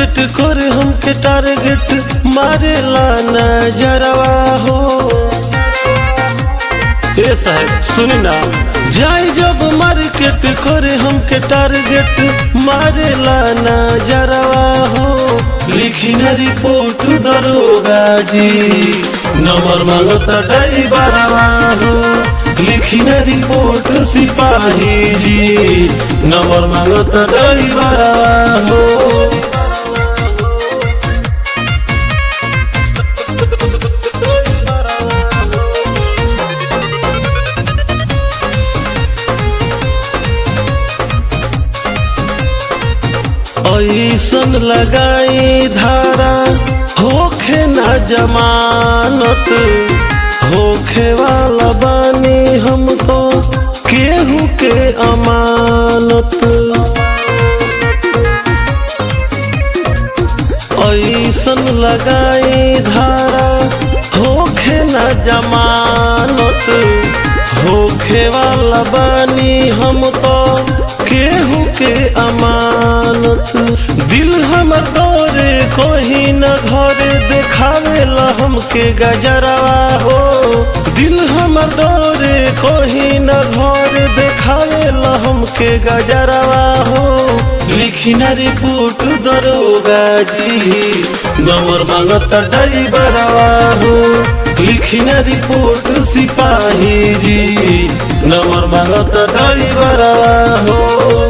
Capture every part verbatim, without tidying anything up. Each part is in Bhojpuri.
मार्केट करे हमके टारगेट मारेला नजरवा हो। ए साहब सुनी ना, जाई जब मार्केट करे हमके टारगेट मारेला नजरवा हो। लिखी न रिपोर्ट दरोगा जी, नंबर मांगता ड्राइवरवा हो। लिखी न रिपोर्ट सिपाही जी, नंबर मांगता ड्राइवरवा हो। ऐसन लगाई धारा होखे ना जमानत, होखे वाला बानी हम तो केहू के अमानत। ऐसन लगाई धारा होखे ना जमानत, होखे वाला बानी हम तो केहू के अमानत। दिल हमर दौरे कोही न घरे देखावेला हमके गजरवा हो। दिल हमर दौरे कोही न घरे देखावेला हमके गजरवा हो। लिखी न रिपोर्ट दरोगा जी, नंबर मांगता ड्राइवरवा हो। लिखी न रिपोर्ट सिपाही जी, नंबर मांगता ड्राइवरवा हो।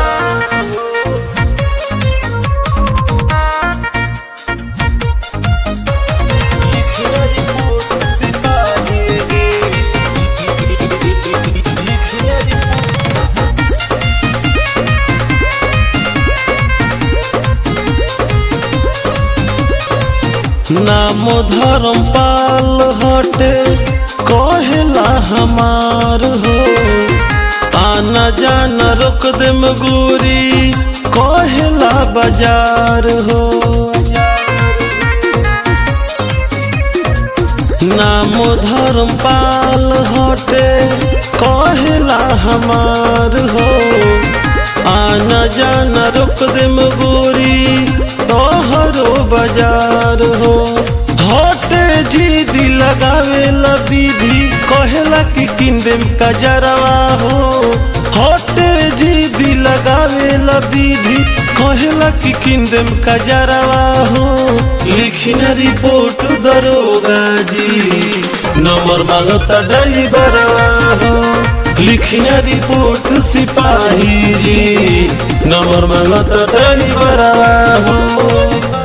नाम धर्मपाल हटे कहेला हमार हो। आना जाना रोक देम गोरी कहेला बाजार हो। नाम धर्मपाल हटे कहेला हमार हो। आना जाना रोक देम गोरी तोहरो बाजार हो। हटे जीदी लगावेला विधि कहेला कि किन देम कजरवा हो। हटे जीदी लगावेला विधि कहेला कि किन देम कजरवा हो। लिखी न रिपोर्ट दरोगा जी, नंबर मांगता ड्राइवरवा हो। लिखी न रिपोर्ट सिपाही जी, नंबर मांगता ड्राइवरवा हो।